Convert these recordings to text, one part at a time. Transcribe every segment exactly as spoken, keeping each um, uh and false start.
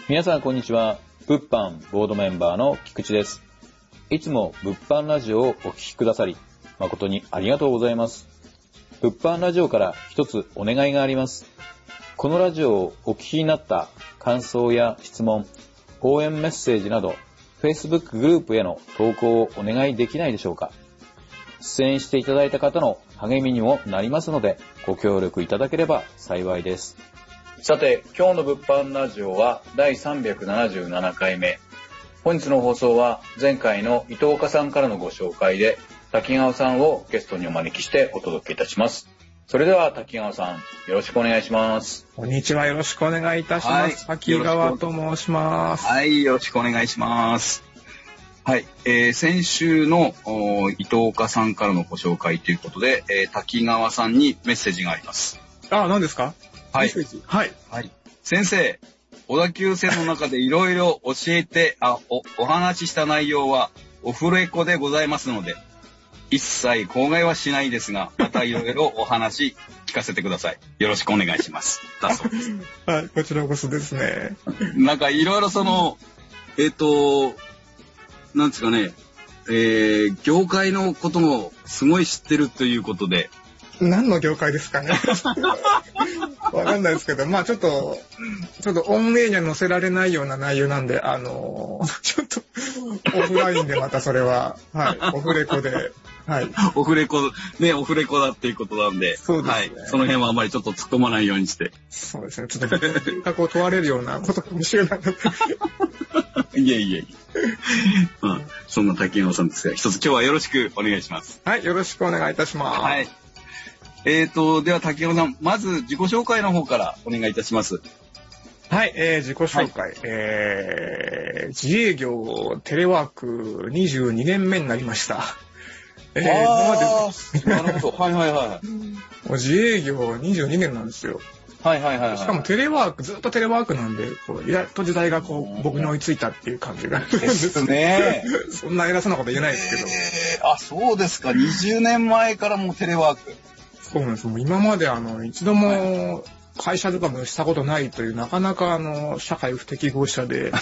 皆さんこんにちは。物販ボードメンバーの菊池です。いつも物販ラジオをお聞きくださり誠にありがとうございます。物販ラジオから一つお願いがあります。このラジオをお聞きになった感想や質問、応援メッセージなど Facebook グループへの投稿をお願いできないでしょうか。出演していただいた方の励みにもなりますのでご協力いただければ幸いです。さて、今日の物販ラジオはだいさんびゃくななじゅうななかいめ。本日の放送は前回の伊藤岡さんからのご紹介で滝川さんをゲストにお招きしてお届けいたします。それでは滝川さん、よろしくお願いします。 こんにちは、よろしくお願いいたします。はい、滝川と申します。 はい、よろしくお願いします。はい、えー、先週の伊藤岡さんからのご紹介ということで、えー、滝川さんにメッセージがあります。 あ、何ですか？ はい。 はい。 はい。先生、小田急線の中でいろいろ教えて、あ、お、お話しした内容はオフレコでございますので、一切口外はしないですが、またいろいろお話聞かせてください。よろしくお願いします。だそうです。 はい、こちらこそですね。 なんかいろいろその、えっと、なんですかね、えー、業界のこともすごい知ってるということで。 何の業界ですかね。わかんないですけど、まあちょっと、ちょっとオンエアには載せられないような内容なんで、あのー、ちょっと、オフラインでまたそれは、はい、オフレコで、はい。 オフレコ、ね、オフレコだっていうことなんで、 そうですね。はい。 その辺はあまりちょっと突っ込まないようにして。 そうですね。ちょっと、人格を問われるようなことかもしれないので。 いえいえいえ。まあ、そんな滝山さんですが、一つ今日はよろしくお願いします。 はい、よろしくお願いいたします。 はい。えーと、では滝山さん、まず自己紹介の方からお願いいたします。 はい、えー、自己紹介。はい、えー、自営業テレワークにじゅうにねんめになりました。 えー、あー、なるほど。はいはいはい。 もう自営業にじゅうにねんなんですよ。 はいはいはい、はい。 しかもテレワーク、ずっとテレワークなんで、こうやっと時代がこう僕に追いついたっていう感じがするんですね。 そんな偉そうなこと言えないですけど。 えー、あ、そうですか。にじゅうねんまえからもうテレワーク。 そうなんです。もう今まであの一度も会社とかもしたことないという、なかなかあの社会不適合者で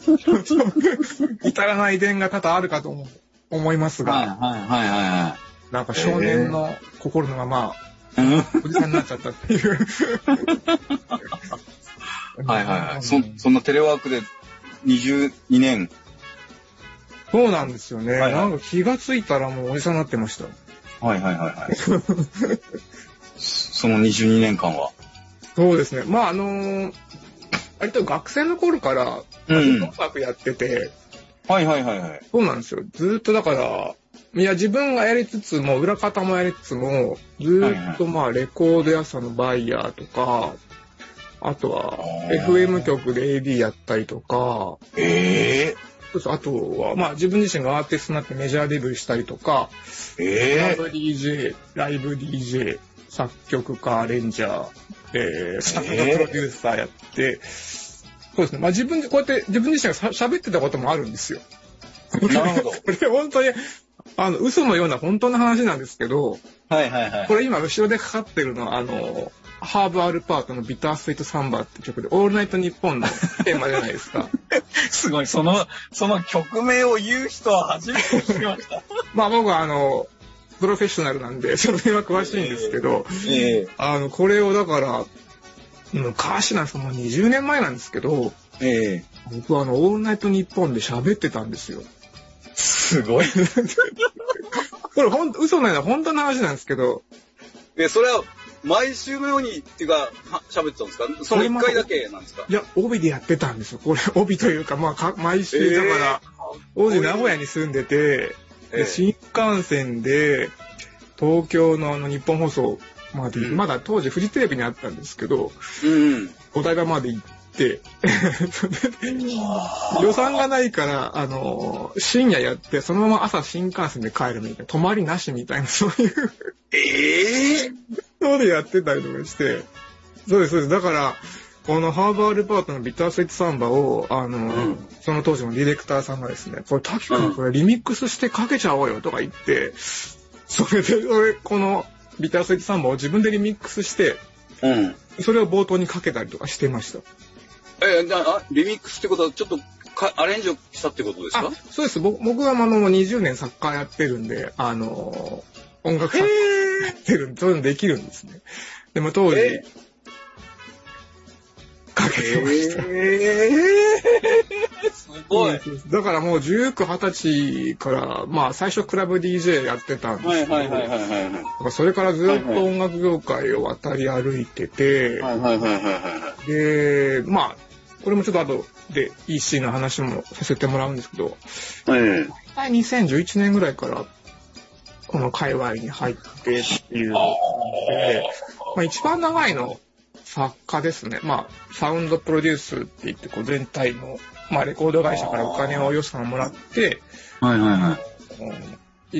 至らない点が多々あるかと思いますが、 はいはいはいはい。 なんか少年の心のまま、えー、おじさんになっちゃったっていうはいはいはい。そそんなテレワークでにじゅうにねん。 そうなんですよね。 はいはい、 なんか気がついたらもうおじさんになってました。 はいはいはいはい。そのにじゅうにねんかんは。 そうですね。まああのー、割と学生の頃から音楽やってて、 うん、はいはいはいはい。 そうなんですよ。ずっとだから、いや自分がやりつつも裏方もやりつつも、ずっとまあレコード屋さんのバイヤーとか、あとは エフエム 局で エーディー やったりとか、 えーあとは、まあ自分自身がアーティストになってメジャーデビューしたりとか、 えー、 ライブ ディージェー、ライブ ディージェー、作曲家、アレンジャー、えー、作家プロデューサーやって、えー、そうですね。まあ自分でこうやって自分自身が喋ってたこともあるんですよ。 なるほど。 これ本当に、あの、嘘のような本当の話なんですけど、 はいはいはい。 これ今後ろでかかってるのは、あの、ハーブアルパートのビタースイートサンバって曲で、オールナイトニッポンのテーマじゃないですか。 すごい、その、その曲名を言う人は初めて聞きました。 まあ僕はあの、プロフェッショナルなんで、その辺は詳しいんですけど、 えー、 あの、これをだから、昔なんですもうにじゅうねんまえなんですけど、 えー、 僕はあの、オールナイトニッポンで喋ってたんですよ。 すごい。 これほんと、嘘のような本当の話なんですけど。 え、それは、毎週のようにっていうか喋ってたんですか？そのいっかいだけなんですか？ いや、帯でやってたんですよ。これ帯というか、まあか毎週だから、当時名古屋に住んでて、で新幹線で東京のあの日本放送まで、うん、まだ当時フジテレビにあったんですけど、 うん、 お台場まで行って予算がないからあの深夜やってそのまま朝新幹線で帰るみたいな、泊まりなしみたいな、そういうええー、 そうでやってたりとかして、そうですそうです。だからこのハーバールパートのビタースイートサンバをあの、うん、その当時のディレクターさんがですね、これ滝君これリミックスしてかけちゃおうよとか言って、それで俺このビタースイートサンバを自分でリミックスして、 うん、 それを冒頭にかけたりとかしてました。 えー、じゃあ、リミックスってことはちょっとかアレンジをしたってことですか？ あ、そうです。僕僕はあのにじゅうねんサッカーやってるんで、あのー、音楽作家やってるんで、そういうのできるんですね。でも当時、 えー、 かけてました。 えー、すごい。 だからもうじゅうきゅう、はたちから、まあ最初クラブ ディージェー やってたんですけど、 はいはいはいはいはい。 だからそれからずっと音楽業界を渡り歩いてて、 はいはいはいはいはい。 で、まあ、これもちょっと後で イーシー の話もさせてもらうんですけど、 ええにせんじゅういちねんぐらいからこの界隈に入ってっていうので、まあ、一番長いの作家ですね。まあ、サウンドプロデュースって言ってこう全体の、まあ、レコード会社からお金を予算をもらって、 はいはいはい。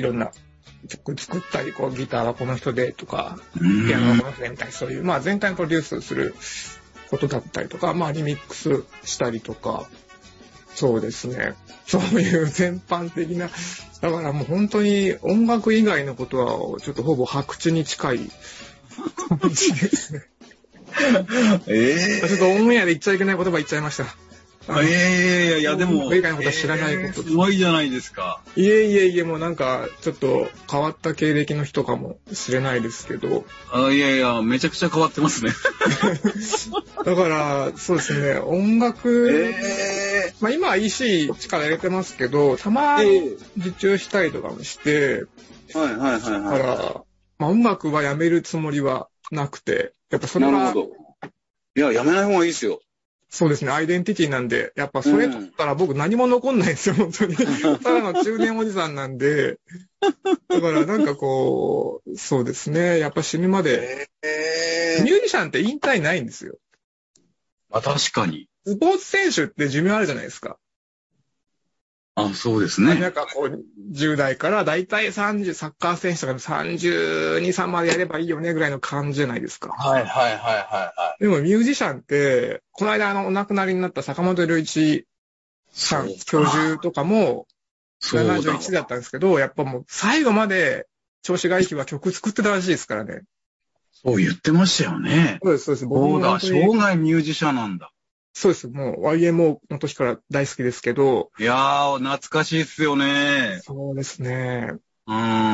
いろんな曲作ったり、こうギターはこの人でとか、ピアノはこの人でみたいな、そういう、まあ全体のプロデュースすることだったりとか、まあリミックスしたりとか、そうですね。そういう全般的な、だからもう本当に音楽以外のことはちょっとほぼ白痴に近い感じですね。 えー、ちょっとオンエアで言っちゃいけない言葉言っちゃいました。 いやいやいやいや、でも、 音楽以外のことは知らないこと、えー。 すごいじゃないですか。 いえいえいえ、もうなんかちょっと変わった経歴の人かもしれないですけど。 あ、いやいや、めちゃくちゃ変わってますね。 だから、そうですね、音楽、 えー、 まあ今は イーシー 力入れてますけど、たまに受注したりとかもして、 えー、はいはいはいはい。 だから、まあ音楽はやめるつもりはなくて、やっぱそれは、 なるほど。いや、やめない方がいいですよ。 そうですね、アイデンティティなんで、やっぱそれ取ったら僕何も残んないですよ、本当に。ただの中年おじさんなんで、だからなんかこう、そうですね、やっぱ死ぬまで、えー、ミュージシャンって引退ないんですよ。 あ、確かに。 スポーツ選手って寿命あるじゃないですか。 あ、そうですね。 なんかこう、じゅう代からだいたいさんじゅう、サッカー選手とかさんじゅうに、さんまでやればいいよねぐらいの感じじゃないですか。 はいはいはいはいはい。 でもミュージシャンって、この間あのお亡くなりになった坂本龍一さん、教授とかもななじゅういちだったんですけど、やっぱもう最後まで調子がいい日は曲作ってたらしいですからね。 そう言ってましたよね。 そうです、そうです。僕もそうだ、生涯ミュージシャンなんだ。 そうです。もう ワイエムオー の時から大好きですけど。 いやー、懐かしいっすよね。 そうですね。 うん。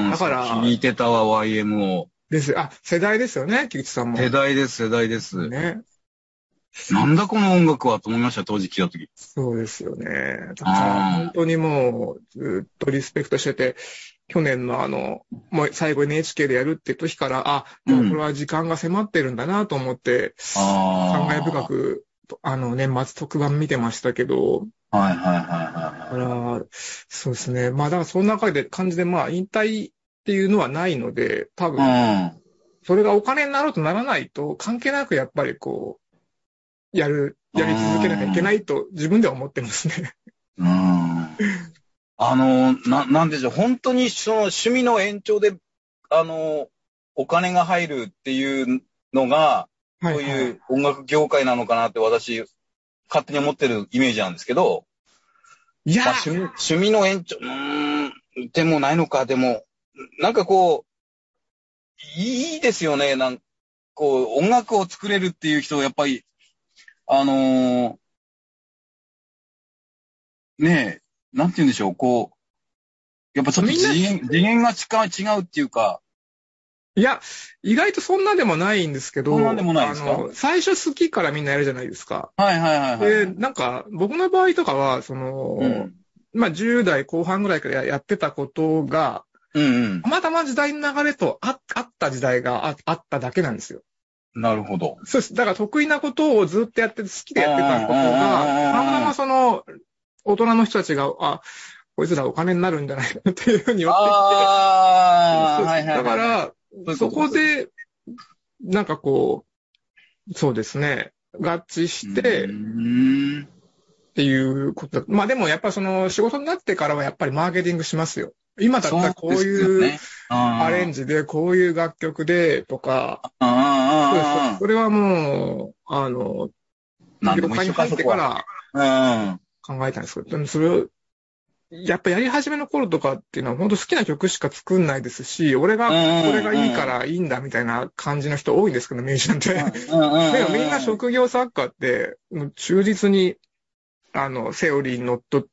だから。聞いてたわ、ワイエムオー。 です。あ、世代ですよね、菊池さんも。 世代です、世代です。 ね。 なんだこの音楽はと思いました、当時聞いた時。 そうですよね。だから本当にもうずっとリスペクトしてて、去年のあの、もう最後 エヌエイチケー でやるって時から、あ、もうこれは時間が迫ってるんだなと思って、うん、感慨深く、あの、年末特番見てましたけど、 はいはいはいはい。 だから、そうですね。まあ、だからその中で感じで、まあ、引退っていうのはないので、多分、うん、それがお金になろうとならないと、関係なくやっぱりこう、やる、やり続けなきゃいけないと自分では思ってますね。 うん。あの、な、なんでしょう、本当にその趣味の延長で、あの、お金が入るっていうのが、そういう音楽業界なのかなって私、勝手に思ってるイメージなんですけど、 いや、 まあ、趣味、趣味の延長、うーん、でもないのか、でも、なんかこう、いいですよね、なんこう、音楽を作れるっていう人、やっぱり、あのー、ねえ、なんて言うんでしょう、こう、やっぱちょっと次元、次元が違うっていうか、 いや、意外とそんなでもないんですけど、 そんなでもないですか？ あの、最初好きからみんなやるじゃないですか。 はいはいはい、はい。 で、なんか、僕の場合とかは、その、うん、まあ、じゅう代後半ぐらいからやってたことが、 うんうん、 たまたま時代の流れとああった時代が あ, あっただけなんですよ。 なるほど。 そうです。だから得意なことをずっとやってて、好きでやってたことが、たまたまその、大人の人たちが、あ、こいつらお金になるんじゃないかっていうふうに寄ってきて、 あそうはいはいはい、 だから、そこで、なんかこう、そうですね、合致して、っていうことだ。まあでもやっぱその仕事になってからはやっぱりマーケティングしますよ。今だったらこういうアレンジで、こういう楽曲でとか、そうです。それはもう、あの、業界に入ってから考えたんですけど、でもそれをやっぱやり始めの頃とかっていうのは本当好きな曲しか作んないですし、俺がこれがいいからいいんだみたいな感じの人多いんですけど、ミュージシャンって。でもみんな職業作家って、忠実に、あの、セオリーにのっとって、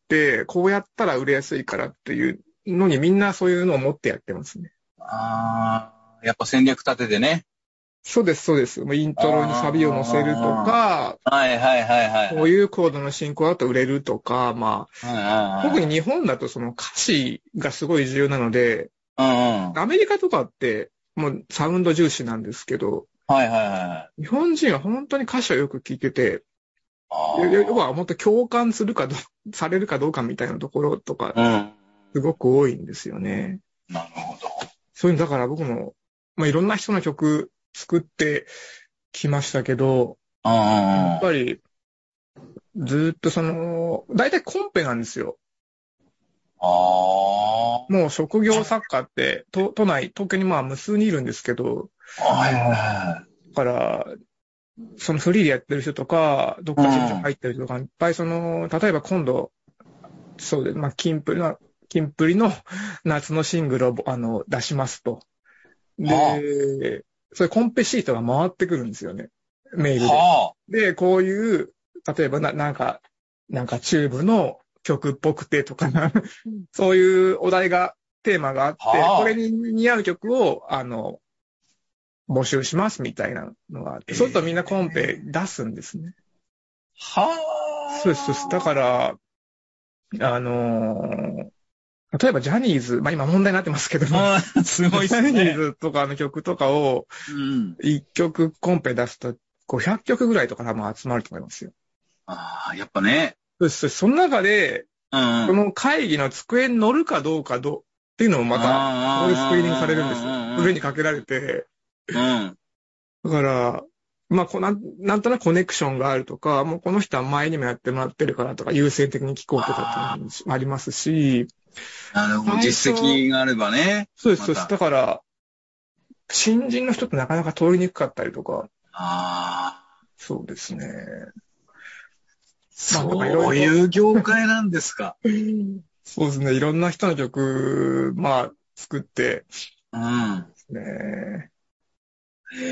こうやったら売れやすいからっていうのにみんなそういうのを持ってやってますね。 ああ、やっぱ戦略立ててね。 そうです、そうです。イントロにサビを乗せるとか、 はいはいはいはい。 こういうコードの進行だと売れるとか、まあ、 はいはいはい、 特に日本だとその歌詞がすごい重要なので、 うんうん、 アメリカとかってもうサウンド重視なんですけど、 はいはいはい。 日本人は本当に歌詞をよく聞いてて、要は本当共感するかど、されるかどうかみたいなところとか、すごく多いんですよね。 うん、なるほど。 そういうのだから僕も、まあ、いろんな人の曲作ってきましたけど、やっぱり、ずっとその、大体コンペなんですよ。 ああ。 もう職業作家って、都、都内、東京にまあ無数にいるんですけど、 はいはいはい。 だから、そのフリーでやってる人とか、どっか事務所入ってる人とか、いっぱいその、例えば今度、そうで、まあ、キンプリの、キンプリの夏のシングルをあの出しますと。で、そういうコンペシートが回ってくるんですよね。メールで。はあ、で、こういう、例えばな、なんか、なんかチューブの曲っぽくてとか、そういうお題が、テーマがあって、はあ、これに似合う曲を、あの、募集しますみたいなのがあって、そうするとみんなコンペ出すんですね。 はあ。そうです、そうです。だから、あのー、例えばジャニーズ、まあ今問題になってますけども、 すごいですね。 ジャニーズとかの曲とかを、いっきょくコンペ出すとごひゃっきょくぐらいとか多分集まると思いますよ。 ああ、やっぱね。 そうです。その中で、うん、この会議の机に乗るかどうかどうっていうのもまた、ここでスクリーニングされるんですよ。上にかけられて。 うん。 だから、まあこな、なんとなくコネクションがあるとか、もうこの人は前にもやってもらってるからとか、優先的に聞こうとかっていうのもありますし、 なるほど。実績があればね。 そうです、そうです。だから、新人の人ってなかなか通りにくかったりとか。 ああ。 そうですね。 そういう業界なんですか。 そうですね。いろんな人の曲、まあ、作って。 うん。 ねへ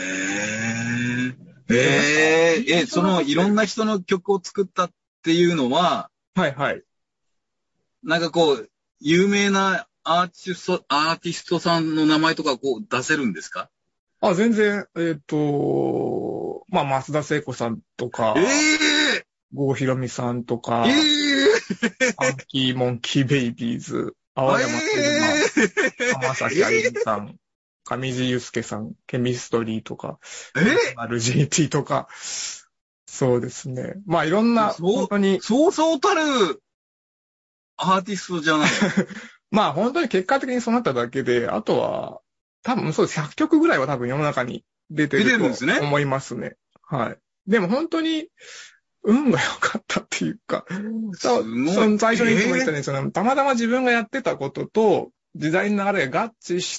え。へえ。え、そのいろんな人の曲を作ったっていうのは、 はいはい。 なんかこう、有名なアーティスト、アーティストさんの名前とかこう出せるんですか？ あ、全然、えっ、ー、と、まあ、松田聖子さんとか、 ええー、 郷ひろみさんとか、 ええー、 アンキーモンキーベイビーズ、青山テルマ、えー、浜崎あゆみさん、上地雄介さん、ケミストリーとか、 えー、 アールジーティー とか、そうですね。まあ、いろんな、本当に。 そうそうたるアーティストじゃない。 まあ、本当に結果的にそうなっただけで、あとは、多分そうです。ひゃっきょくぐらいは多分世の中に出てると思いますね。ねはい。でも本当に運が良かったっていうか、その最初にいつも言ったね、そのたまたま自分がやってたことと時代の流れが合致して、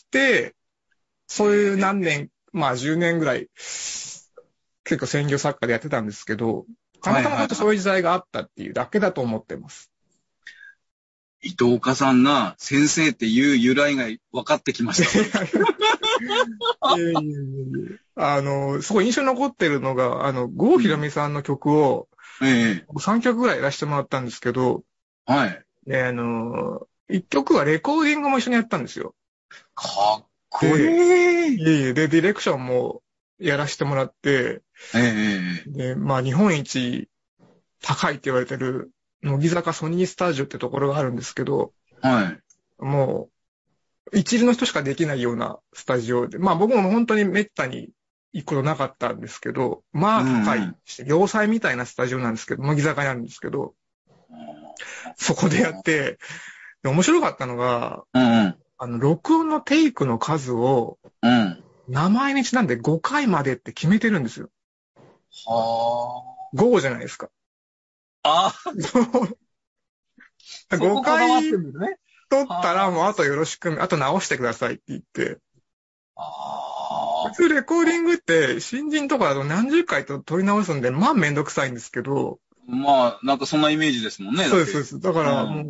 そういう何年、まあじゅうねんぐらい、結構専業作家でやってたんですけど、たまたまそういう時代があったっていうだけだと思ってます。 伊藤岡さんが先生っていう由来が分かってきました。 いやいやいやあの、すごい印象に残ってるのが、あの、郷ひろみさんの曲を、 ええ、 さんきょくぐらいやらせてもらったんですけど、 はい。 で、あの、いっきょくはレコーディングも一緒にやったんですよ。 かっこいい。 いえいえ、で、ディレクションもやらせてもらって、 ええ、 で、まあ、日本一高いって言われてる、乃木坂ソニースタジオってところがあるんですけど、 はい。 もう、一流の人しかできないようなスタジオで、まあ僕も本当に滅多に行くことなかったんですけど、まあ高い、要塞みたいなスタジオなんですけど、乃木坂にあるんですけど、そこでやって、で面白かったのが、 うんうん、 あの、録音のテイクの数を、 うん、名前にちなんでごかいまでって決めてるんですよ。 はあ。ごじゃないですか。 ああ。ごかい取ったらもうあとよろしく、あと直してくださいって言って。 あ普通レコーディングって新人とかだと何十回と取り直すんで、まあめんどくさいんですけど。 まあ、なんかそんなイメージですもんね。 そうです、そうです。だからもう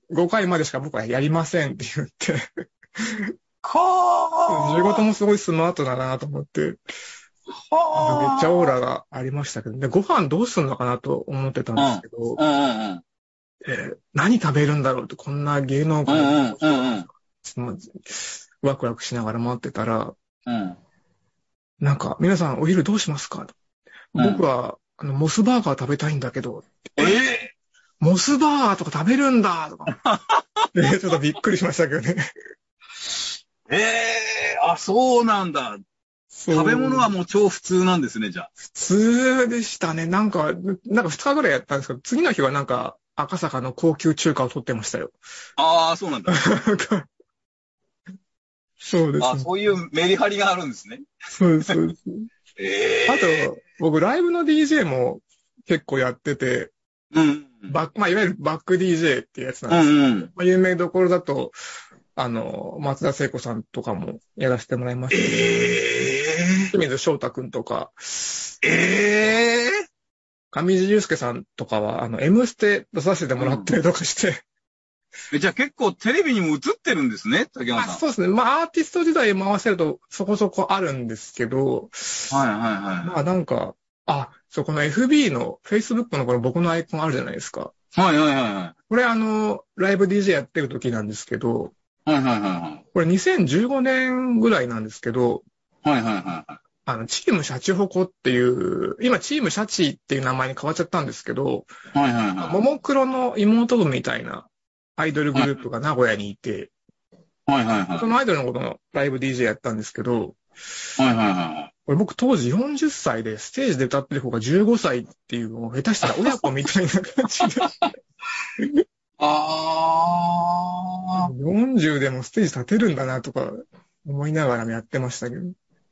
ごかいまでしか僕はやりませんって言って。 かー。 仕事もすごいスマートだなと思って。 はー。 めっちゃオーラがありましたけど、で、ご飯どうすんのかなと思ってたんですけど、 うんうんうん。 えー何食べるんだろうって、こんな芸能界うんうんうんのワクワクしながら待ってたら、 うん。 なんか、皆さんお昼どうしますか、 うん僕は、あの、モスバーガー食べたいんだけど、 ええモスバーガーとか食べるんだとか。で、ちょっとびっくりしましたけどね。 ええあ、そうなんだ。 そう食べ物はもう超普通なんですね、じゃあ。 普通でしたね。なんか、なんかふつかぐらいやったんですけど、次の日はなんか赤坂の高級中華を取ってましたよ。 ああ、そうなんだ。 なんかそうですあね。 そういうメリハリがあるんですね。 そうです、そうです。 えあえと、僕、ライブの ディージェー も結構やってて、 うん。 バック、まあ、いわゆるバック ディージェー っていうやつうなんですけど、 んうん。 まあ、有名どころだと、あの、松田聖子さんとかもやらせてもらいましたけど、 え清水翔太くんとか、 えええ上地雄介さんとかは、あの、M ステ出させてもらったりとかして、 えじゃあ結構テレビにも映ってるんですね、竹山あ、 さん。 そうですね。まあ、アーティスト時代回せるとそこそこあるんですけど、 はいはいまあはなんか、あ、そう、この エフビー の Facebook のこの僕のアイコンあるじゃないですか。 い。はいはいはいはこれあの、ライブ ディージェー やってる時なんですけど、 い。はいはいはいこれにせんじゅうごねんぐらいなんですけど、 はい。はいはいはい。 あの、チームシャチホコっていう、今チームシャチっていう名前に変わっちゃったんですけど、 はいはいはい。 ももクロの妹分みたいなアイドルグループが名古屋にいて、 はいはいはい。 そのアイドルのことのライブ ディージェー やったんですけど、 はいはいはい。 これ僕当時よんじゅっさいでステージで歌ってる方がじゅうごさいっていうのを下手したら親子みたいな感じで、 あー。 よんじゅうでもステージ立てるんだなとか思いながらもやってましたけど。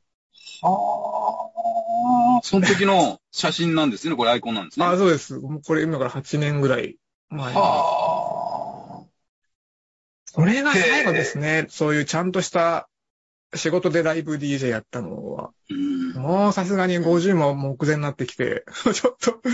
あー。その時の写真なんですね。これアイコンなんですね。 あ、そうです。もうこれ今からはちねんぐらい前。 はそれが最後ですね。そういうちゃんとした仕事でライブ ディージェー やったのは。 ー。うん。 もうさすがにごじゅうも目前になってきて、ちょっと、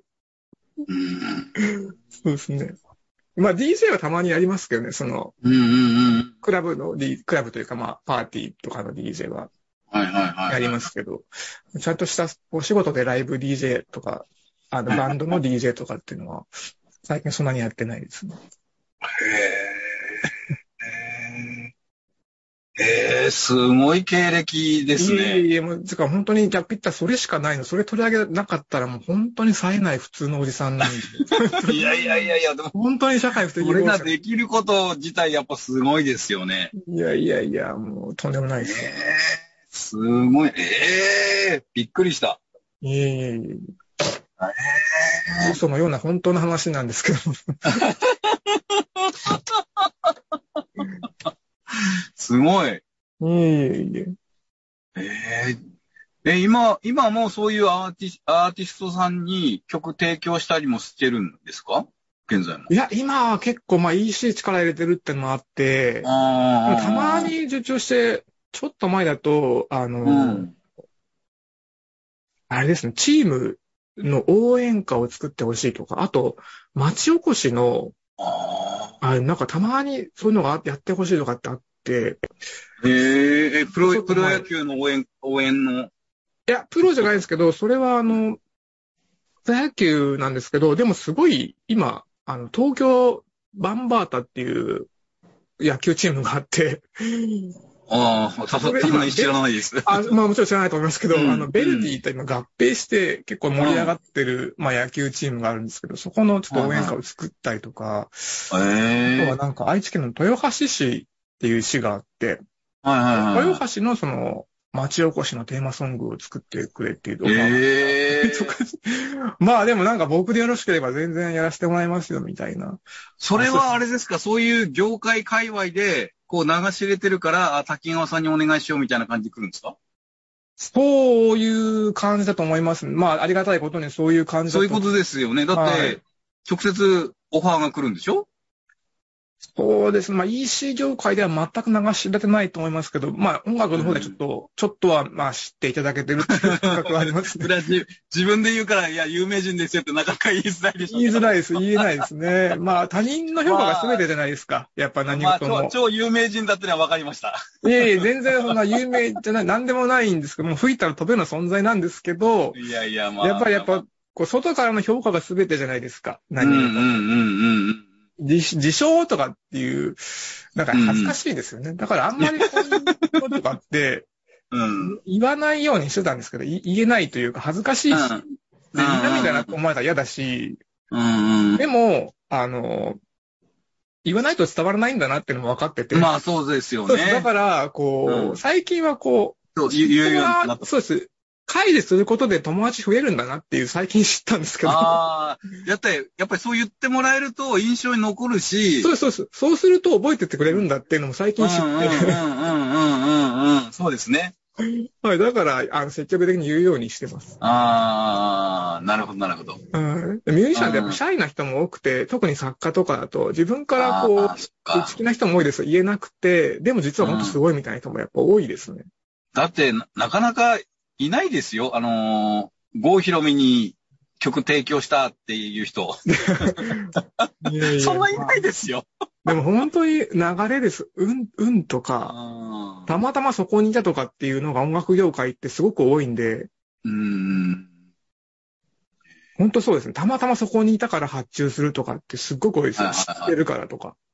うんそうですね。まあ ディージェー はたまにやりますけどね、その、 うんうんうん。 クラブの、D、クラブというかまあパーティーとかの ディージェー ははいはいはい。 やりますけど、ちゃんとしたお仕事でライブ ディージェー とか、あのバンドの ディージェー とかっていうのは、最近そんなにやってないですね。 へー。へー、すごい経歴ですいえね。 いえ、もう、つか本当に逆言ったらそれしかないの。それ取り上げなかったらもう本当に冴えない普通のおじさんなんで。 いやいやいやいや、でも、 本当に社会不適これが合者。 できること自体やっぱすごいですよね。 いやいやいや、もうとんでもないえです。 ー、すごい。えー、びっくりした。 いえいえいえ。 え嘘のような本当の話なんですけど。 ー、すごい。 いえいえいえ。 えー、え、今、今もそういうアーティス、アーティストさんに曲提供したりもしてるんですか現在も。 いや、今は結構まあ イーシー 力入れてるってのもあって、 あたまに受注して、ちょっと前だと、あの、 うん。 あれですね、チームの応援歌を作ってほしいとか、あと、町おこしの、 ああなんかたまにそういうのがやってほしいとかってあって、 ーえー、え、プロ、プロちょっと前野球の応援、応援の。 いや、プロじゃないですけど、それはあの、プロ野球なんですけど、でもすごい今、あの、東京バンバータっていう野球チームがあって、 ああ、ささ、 それ今さすがに知らないです。 あまあもちろん知らないと思いますけど、 うんあの、ベルディと今合併して結構盛り上がってる、まあ野球チームがあるんですけど、そこのちょっと応援歌を作ったりとか、あとええはなんか愛知県の豊橋市っていう市があって、 はいはいはい。 豊橋のその町おこしのテーマソングを作ってくれっていう動画がええとかまあでもなんか僕でよろしければ全然やらせてもらいますよみたいな。 それはあれですか、そういう業界界隈で、こう流し入れてるから、あ、滝川さんにお願いしようみたいな感じで来るんですか？ そういう感じだと思います。まあありがたいことにそういう感じだと。 そういうことですよね。だって、 はい直接オファーが来るんでしょ？ そうですね。まあ イーシー 業界では全く流し知られてないと思いますけど、まあ音楽の方でちょっと、うん、ちょっとはまあ知っていただけてるっていう感覚はありますね。 それは自分で言うから、いや、有名人ですよってなかなか言いづらいでしょ。 言いづらいです。言えないですね。まあ他人の評価が全てじゃないですか。やっぱ何事も。 まあ、超、超有名人だってのは分かりました。 いえいえ、全然そんな有名じゃない、なんでもないんですけど、もう吹いたら飛べるような存在なんですけど、 いやいや、まあ。 やっぱりやっぱ、こう外からの評価が全てじゃないですか。何事も。うんうんうんうん。自, 自称とかっていう、なんか恥ずかしいですよね。うん、だからあんまりこういうこととかって、うん、言わないようにしてたんですけど、言えないというか恥ずかしいし、うん、で嫌みたいな思われたら嫌だし、うん、でも、あの、言わないと伝わらないんだなっていうのも分かってて。 まあそうですよね。 だから、こう、うん、最近はこう、 そう、言うようになった。 そうです。会ですることで友達増えるんだなっていう最近知ったんですけど。 ああ、やったやっぱりそう言ってもらえると印象に残るし。 そうです、そうです。そうすると覚えてってくれるんだっていうのも最近知って。うんうんうんうんうんうん。そうですね。 はい、だから、あの、積極的に言うようにしてます。 ああ、なるほど、なるほど。 うん。ミュージシャンってやっぱシャイな人も多くて、特に作家とかだと、自分からこう、内気な人も多いですよ。言えなくて、でも実は本当すごいみたいな人もやっぱ多いですね。 だって、なかなかいないですよ。あのー、郷ひろみに曲提供したっていう人。いやいやそんないないですよ。 でも本当に流れです。うん、うんとか、たまたまそこにいたとかっていうのが音楽業界ってすごく多いんで、うーん本当そうですね。たまたまそこにいたから発注するとかってすっごく多いですよ。知ってるからとか。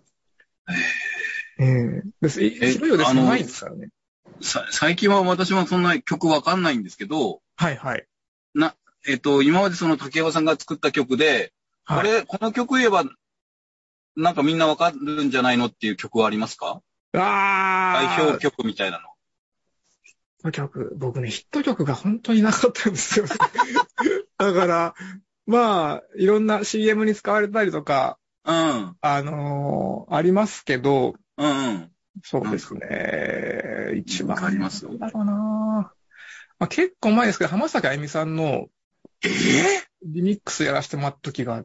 ええです。広いようですないですからね。 最近は私もそんな曲わかんないんですけど、 はいはい。 な、えっと、今までその竹山さんが作った曲で、はい、これ、この曲言えば、なんかみんなわかるんじゃないのっていう曲はありますか？ああ。代表曲みたいなの。 ヒット曲、僕ね、ヒット曲が本当になかったんですよ。だから、まあ、いろんな シーエム に使われたりとか、うん。あのー、ありますけど、うんうん。そうですね。一番。ありますよ。だろうな、まあ、結構前ですけど、浜崎あゆみさんの、えぇ、リミックスやらせてもらった時があって、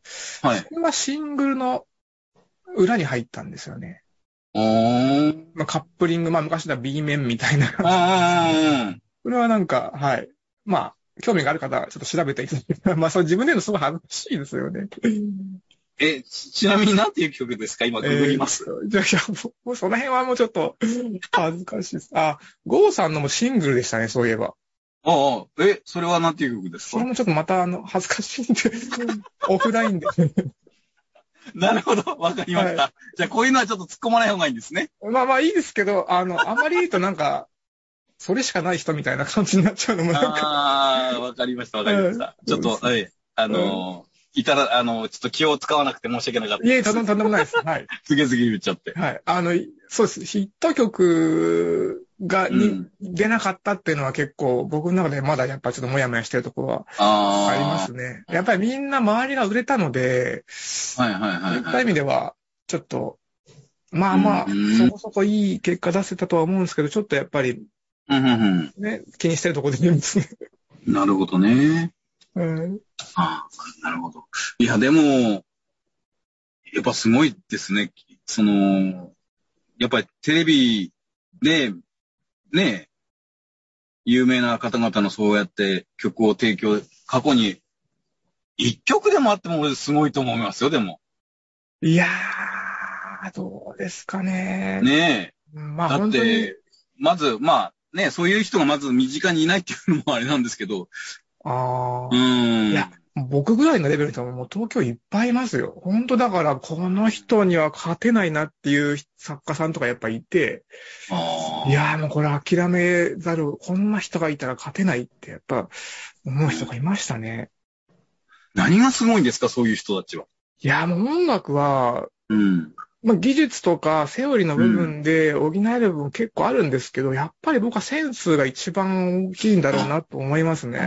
はい。それはシングルの裏に入ったんですよね。おー。まあ、カップリング、まあ、昔だ B 面みたいな。ああ。これはなんか、はい。まあ、興味がある方はちょっと調べていただいて、まあ、それ自分でのすごい恥ずかしいですよね。 え、ちなみに何ていう曲ですか？今、ググります。 えー、じゃあ、いや、もう、その辺はもうちょっと、恥ずかしいです。あ、ゴーさんのもシングルでしたね、そういえば。 ああ、え、それは何ていう曲ですか？ それもちょっとまた、あの、恥ずかしいんで、オフラインで。 なるほど、わかりました。はい、じゃあ、こういうのはちょっと突っ込まない方がいいんですね。 まあまあいいですけど、あの、あまり言うとなんか、それしかない人みたいな感じになっちゃうのもなんか。 ああ、わかりました、わかりました。ちょっと、はい、あのー、いたら、あの、ちょっと気を使わなくて申し訳なかったです。 いえ、とんでも、とんでもないです。はい。 次々言っちゃって。 はい。あの、そうです。ヒット曲が、に、うん、出なかったっていうのは結構、僕の中でまだやっぱちょっともやもやしてるところはありますね。やっぱりみんな周りが売れたので、はいはいはい、はい。そういった意味では、ちょっと、まあまあ、うん、そこそこいい結果出せたとは思うんですけど、ちょっとやっぱり、うんうんうん、ね、気にしてるところで言うんですね。 なるほどね。うん、ああ、なるほど。いや、でも、やっぱすごいですね。その、やっぱりテレビで、ね、有名な方々のそうやって曲を提供、過去に一曲でもあってもすごいと思いますよ、でも。 いやー、どうですかね。 ねえ。まあ、だって、まず、まあ、ね、そういう人がまず身近にいないっていうのもあれなんですけど。 ああ。うん。いや、僕ぐらいのレベルでももう東京いっぱいいますよ。本当だから、この人には勝てないなっていう作家さんとかやっぱいて。あいやーもうこれ諦めざる、こんな人がいたら勝てないってやっぱ思う人がいましたね。 何がすごいんですか、そういう人たちは。 いやーもう音楽は、うん。まあ、技術とかセオリーの部分で補える部分結構あるんですけど、うん、やっぱり僕はセンスが一番大きいんだろうなと思いますね。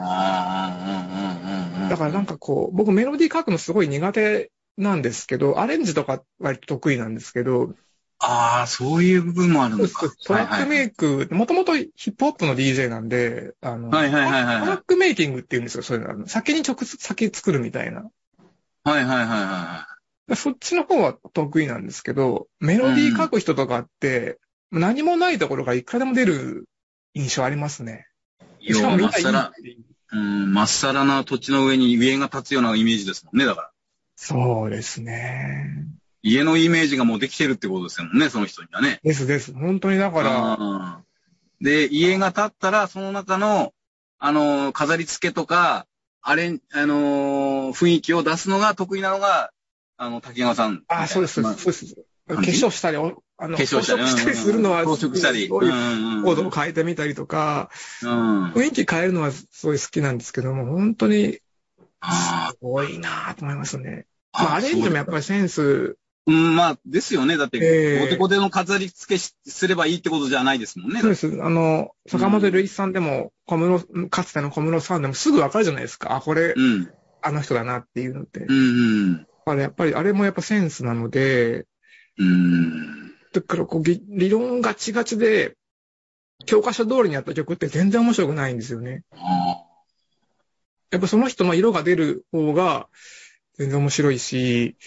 だからなんかこう、僕メロディー書くのすごい苦手なんですけど、アレンジとか割と得意なんですけど。 ああ、そういう部分もあるんですか。 トラックメイク、もともとヒップホップの ディージェー なんで、あの、はいはいはいはい、トラックメイキングって言うんですよ、そういうの。先に曲、先作るみたいな。 はいはいはいはい。 そっちの方は得意なんですけど、メロディー書く人とかって、うん、何もないところがいくらでも出る印象ありますね。 要はまっさら、うん、まっさらな土地の上に家が建つようなイメージですもんね、だから。 そうですね。 家のイメージがもうできてるってことですよね、その人にはね。 ですです。本当にだから。 で、家が建ったら、その中の、あのー、飾り付けとか、あれ、あのー、雰囲気を出すのが得意なのが、あの、滝川さん。 あ、そうです、そうです。化粧したり、あの、 化粧したり、 したりするのは、 装飾したり、 コードを変えてみたりとか、うん、雰囲気変えるのはすごい好きなんですけども、本当に、すごいなぁと思いますね。まあ、アレンジもやっぱりセンス。 うん、まあ、ですよね。だって、えー、コテコテの飾り付けすればいいってことじゃないですもんね。 そうです。あの、坂本龍一さんでも、小室、かつての小室さんでもすぐわかるじゃないですか。あ、これ、うん、あの人だなっていうのって。うんうん。だからやっぱり、あれもやっぱセンスなので、うん。だから、こう、理論ガチガチで、教科書通りにやった曲って全然面白くないんですよね。やっぱその人の色が出る方が全然面白いし、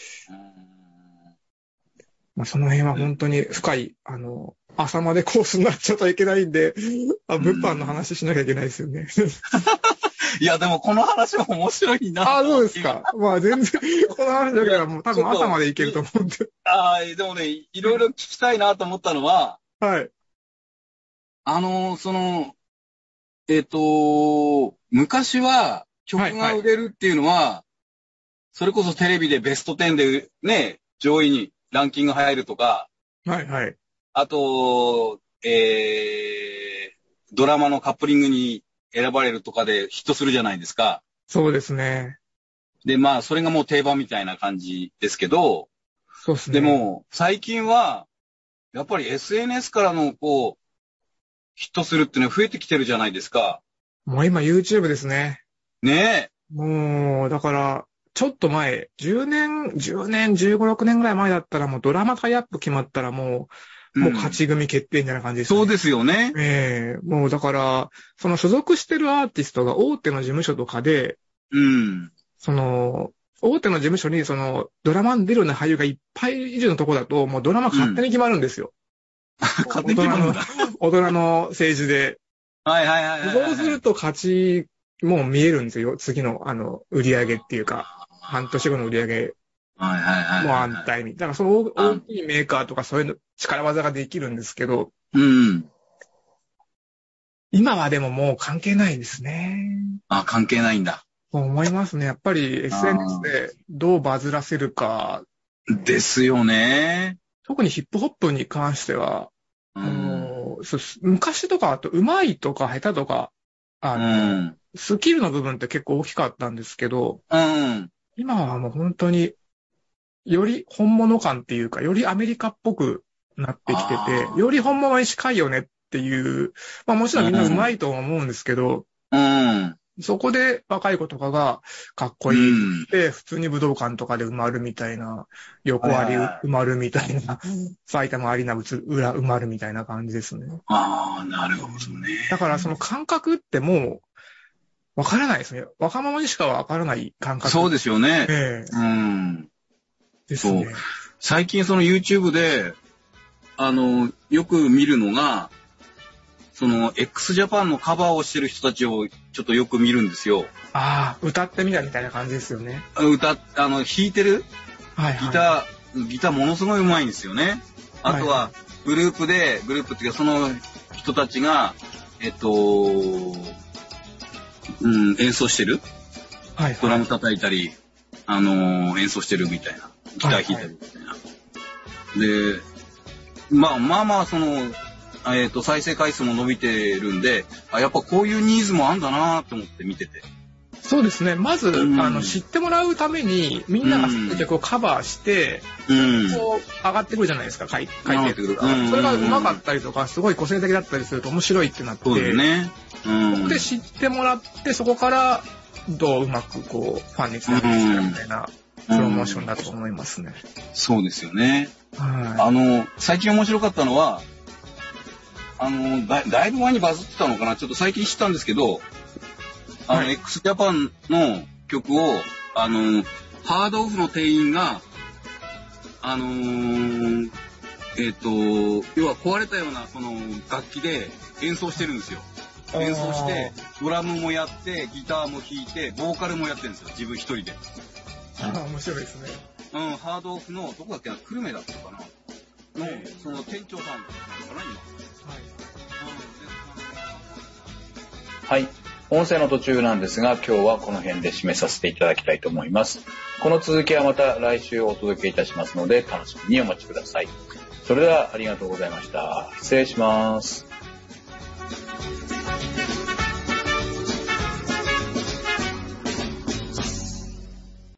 まあ、その辺は本当に深い、あの、朝までコースになっちゃうといけないんで、あ、物販の話しなきゃいけないですよね。 いや、でもこの話も面白いな。 あ、そうですか。まあ全然、この話だけはもう多分朝までいけると思うんで。 ああ、でもね、いろいろ聞きたいなと思ったのは、 はい。 あの、その、えっと、昔は曲が売れるっていうのは、はいはい、それこそテレビでベストテンでね、上位にランキング入るとか、 はいはい。 あと、えー、ドラマのカップリングに選ばれるとかでヒットするじゃないですか。 そうですね。 で、まあ、それがもう定番みたいな感じですけど、 そうですね。 でも、最近は、やっぱり エスエヌエス からの、こう、ヒットするっていうのは増えてきてるじゃないですか。 もう今 YouTube ですね。 ねえ。 もう、だから、ちょっと前、じゅうねん、じゅうねん、じゅうご、ろくねんぐらい前だったらもうドラマタイアップ決まったらもう、もう勝ち組決定みたいな感じですね。 そうですよね。 ええー、もうだから、その所属してるアーティストが大手の事務所とかで、 うん。 その、大手の事務所にその、ドラマに出るような俳優がいっぱいいるのとこだと、もうドラマ勝手に決まるんですよ。 うん、勝手に決まるんだ。 大人の政治で。 はいはいはいはい、はい。 そうすると勝ち、もう見えるんですよ。次の、あの、売り上げっていうか、半年後の売り上げ。 はいはいはい。 もう安泰に。だからその大きいメーカーとかそういうの力技ができるんですけど。 うん。 今はでももう関係ないですね。 あ、関係ないんだ。 そう思いますね。やっぱり エスエヌエス でどうバズらせるか。 ですよね。 特にヒップホップに関しては、 うん、 あの昔とかあと上手いとか下手とか、あの、うん、スキルの部分って結構大きかったんですけど、 うん、 今はもう本当により本物感っていうか、よりアメリカっぽくなってきてて、より本物に近いよねっていう、まあもちろんみんな上手いとは思うんですけど、 うん、 そこで若い子とかがかっこいいって、うん、普通に武道館とかで埋まるみたいな、横あり埋まるみたいな、埼玉アリーナ裏埋まるみたいな感じですね。 ああ、なるほどね。 だからその感覚ってもう、わからないですね。若者にしかわからない感覚。 そうですよね。 ええ、 うん。 ですね。 そう。最近その YouTube で、あの、よく見るのが、その x ジャパンのカバーをしてる人たちをちょっとよく見るんですよ。 ああ、歌ってみたみたいな感じですよね。 歌、あの、弾いてる、 はいはい、 ギター、ギターものすごい上手いんですよね。あとは、グループで、グループっていうかその人たちが、えっと、うん、演奏してる、 はいはい、 ドラム叩いたり、あのー、演奏してるみたいな。ギター弾いたりみたいな。はいはい、で、まあまあまあ、その、えっと、再生回数も伸びてるんで、あ、やっぱこういうニーズもあんだなと思って見てて。 そうですね。まず、うん、あの、知ってもらうために、みんなが好きな曲をカバーして、うん、こう、上がってくるじゃないですか、書いてくる。それが上手かったりとか、すごい個性的だったりすると面白いってなって、 そうですね。うん、 そこで知ってもらって、そこからどううまくこうファンにつなげていくかみたいなプロモーションだと思いますね。 うん、そうですよね。 はい、 あの最近面白かったのは、あの だ, だいぶ前にバズってたのかな、ちょっと最近知ったんですけど、あの、はい、x ジャパンの曲をあのハードオフの店員があのー、えっ、ー、と、要は壊れたようなその楽器で演奏してるんですよ。演奏して、ドラムもやって、ギターも弾いて、ボーカルもやってるんですよ。自分一人で。 ああ、面白いですね。 うん、ハードオフの、どこだっけな、久留米だったかな。の、その店長さんなのかな、今。 はい。音声の途中なんですが、今日はこの辺で締めさせていただきたいと思います。この続きはまた来週お届けいたしますので、楽しみにお待ちください。それではありがとうございました。失礼します。